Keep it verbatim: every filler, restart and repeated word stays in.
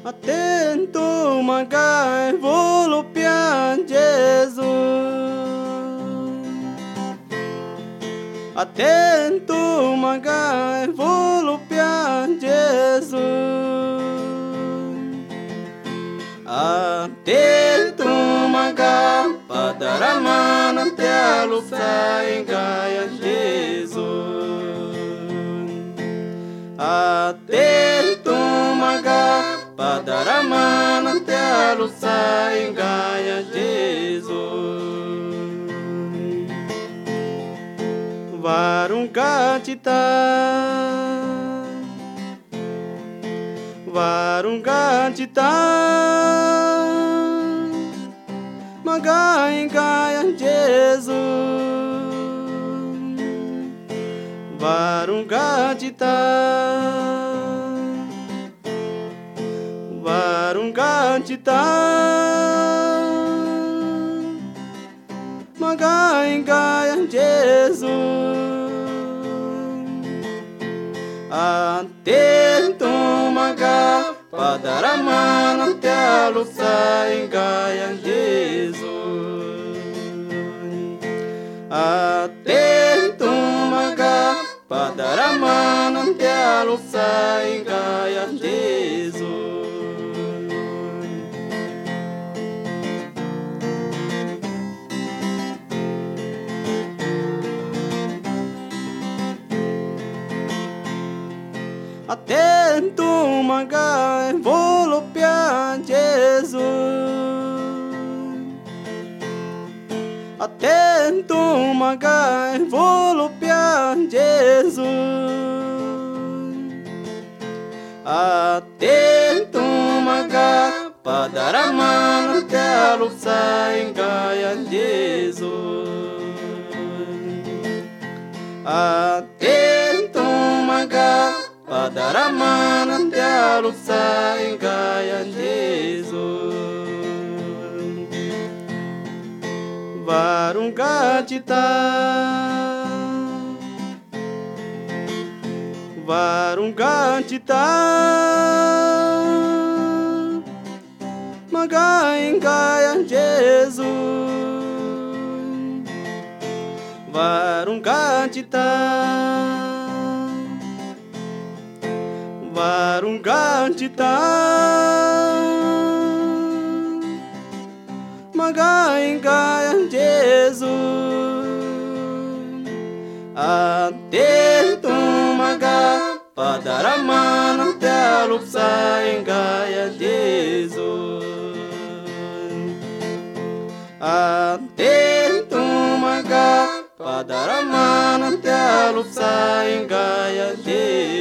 Atento magai volupian Jesus. Atento magai volupian Jesus. Atento magai padaramana telo sai gaia Jesus. Atento magai padaramana telo sai gaia Jesus. Varung gatita, varung gatita, magai gaia Jesus. Varung gatita, varung gatita, magai gaia Jesus. Atento magai padaramana telo sai gaia Jesus. Atento magai padaramana telo sai gaia Jesus. Atento magai volupian Jesus. Atento magai volupian Jesus. Atento magai padaramana telo sai gaia Jesus. Atento magai padaramana telo sai gaia Jesus. Varung gatita, varung gatita, magai gaia Jesus. Varung gatita, varung gatita, magai gaia Jesus. Atento magai padaramana telo sai gaia Jesus. Atento magai padaramana telo sai gaia Jesus.